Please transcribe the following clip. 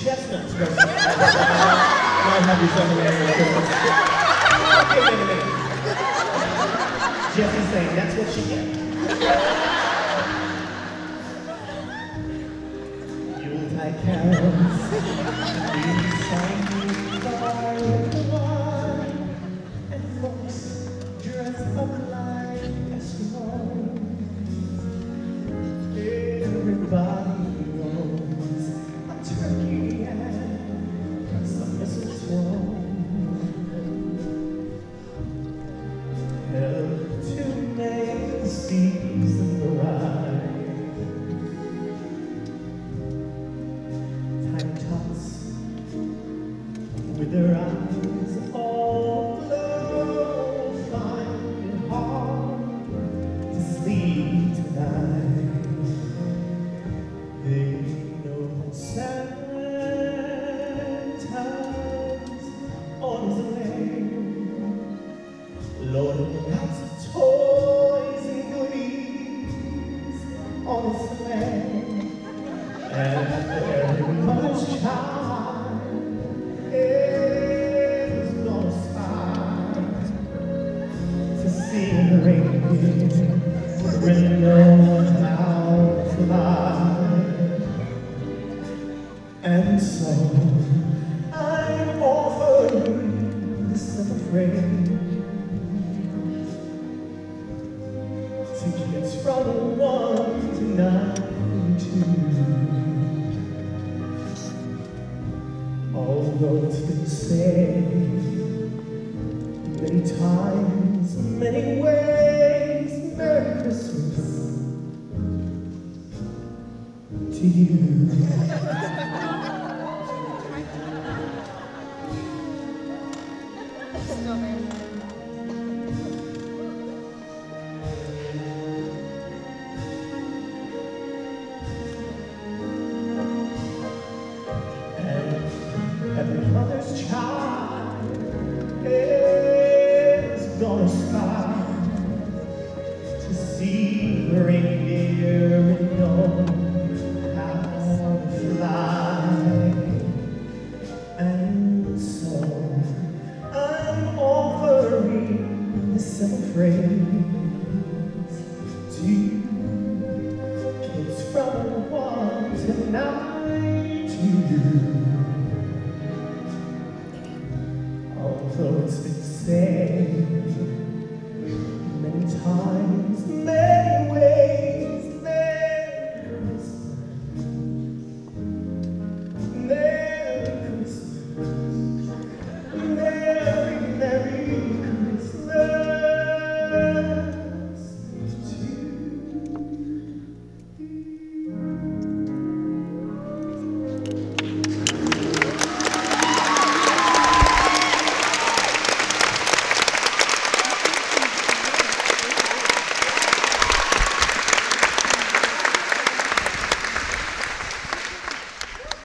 chestnuts. Might have you something there for Christmas. Okay, wait a minute. Jesse's saying that's what she gets. Yuletide carols, we sang by the wine, and folks dressed up like Eskimos. Everybody knows a turkey and some mistletoe. Help to make the season bright. Tiny tots with their eyes all aglow find it hard to sleep tonight. They know that Santa's on his way, loaded with lots of toys and goodies on his sleigh. And every mother's child is gonna spy to see the reindeer really know how to fly. And so I'm offering this simple phrase to kids from 1 to 92. Although it's been said many times, many ways, Merry Christmas to you. Every mother's child is gonna spy to see the reindeer and know how to fly. And so I'm offering this simple phrase to kids from 1 to 92.